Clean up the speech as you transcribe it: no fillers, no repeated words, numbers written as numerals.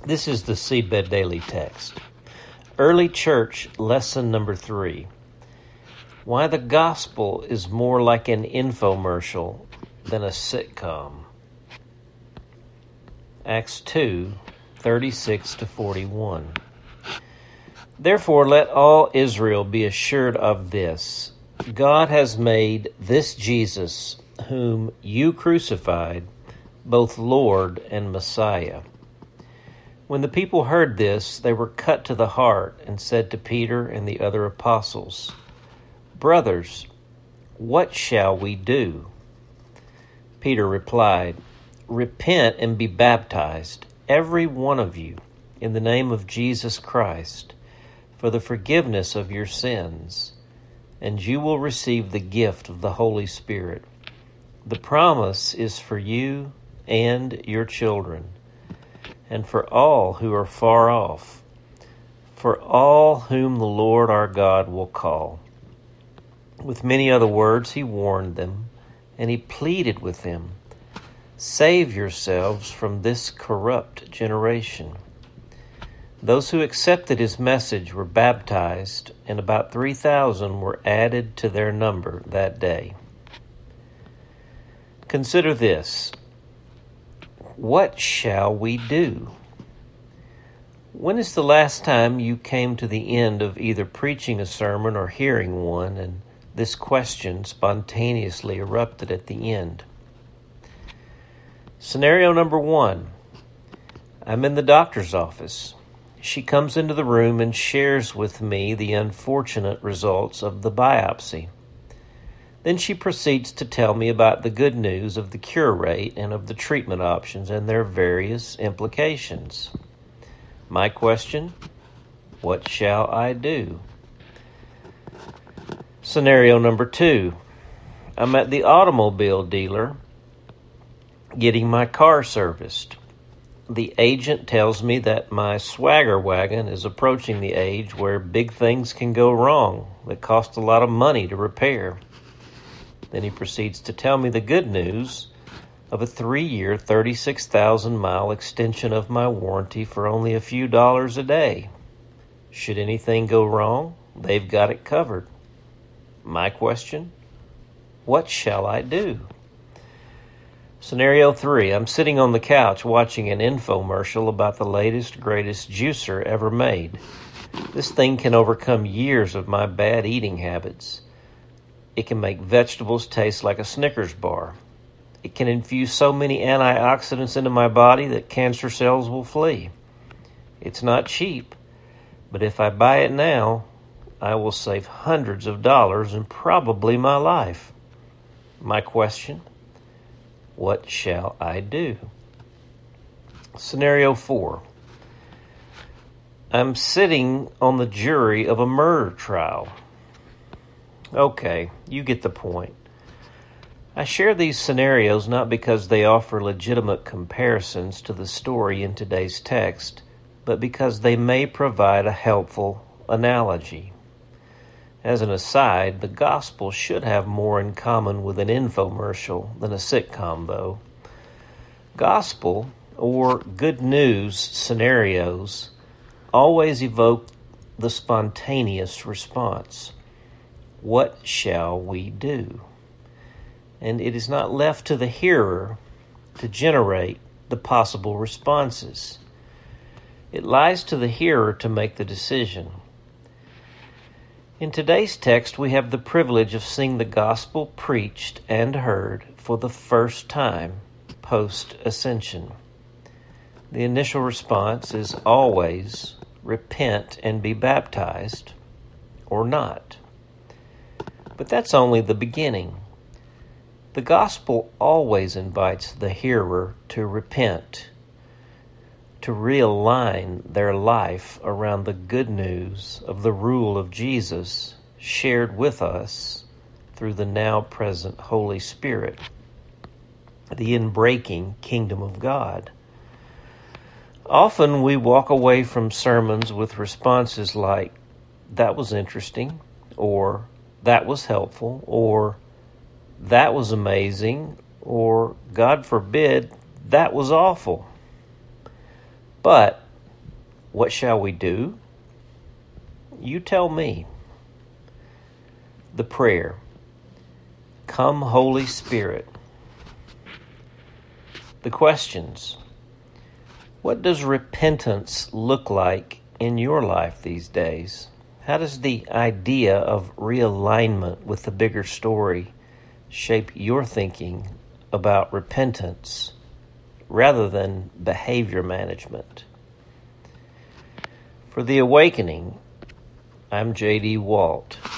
This is the Seedbed Daily Text. Early Church Lesson number 3. Why the Gospel is more like an infomercial than a sitcom. Acts 2:36-41. Therefore let all Israel be assured of this: God has made this Jesus, whom you crucified, both Lord and Messiah. When the people heard this, they were cut to the heart and said to Peter and the other apostles, "Brothers, what shall we do?" Peter replied, "Repent and be baptized, every one of you, in the name of Jesus Christ, for the forgiveness of your sins, and you will receive the gift of the Holy Spirit. The promise is for you and your children, and for all who are far off, for all whom the Lord our God will call." With many other words he warned them, and he pleaded with them, "Save yourselves from this corrupt generation." Those who accepted his message were baptized, and about 3,000 were added to their number that day. Consider this. What shall we do? When is the last time you came to the end of either preaching a sermon or hearing one, and this question spontaneously erupted at the end? Scenario number 1. I'm in the doctor's office. She comes into the room and shares with me the unfortunate results of the biopsy. Then she proceeds to tell me about the good news of the cure rate and of the treatment options and their various implications. My question: what shall I do? Scenario number 2. I'm at the automobile dealer getting my car serviced. The agent tells me that my Swagger wagon is approaching the age where big things can go wrong that cost a lot of money to repair. Then he proceeds to tell me the good news of a 3-year, 36,000-mile extension of my warranty for only a few dollars a day. Should anything go wrong, they've got it covered. My question: what shall I do? Scenario 3. I'm sitting on the couch watching an infomercial about the latest, greatest juicer ever made. This thing can overcome years of my bad eating habits. It can make vegetables taste like a Snickers bar. It can infuse so many antioxidants into my body that cancer cells will flee. It's not cheap, but if I buy it now, I will save hundreds of dollars and probably my life. My question: what shall I do? Scenario 4. I'm sitting on the jury of a murder trial. Okay, you get the point. I share these scenarios not because they offer legitimate comparisons to the story in today's text, but because they may provide a helpful analogy. As an aside, the gospel should have more in common with an infomercial than a sitcom, though. Gospel, or good news scenarios, always evoke the spontaneous response: what shall we do? And it is not left to the hearer to generate the possible responses. It lies to the hearer to make the decision. In today's text, we have the privilege of seeing the gospel preached and heard for the first time post-ascension. The initial response is always repent and be baptized, or not. But that's only the beginning. The gospel always invites the hearer to repent, to realign their life around the good news of the rule of Jesus shared with us through the now present Holy Spirit, the inbreaking kingdom of God. Often we walk away from sermons with responses like, "That was interesting," or "That was helpful," or "That was amazing," or "God forbid, that was awful." But What shall we do? You tell me. The prayer. Come, Holy Spirit. The questions. What does repentance look like in your life these days? How does the idea of realignment with the bigger story shape your thinking about repentance rather than behavior management? For The Awakening, I'm J.D. Walt.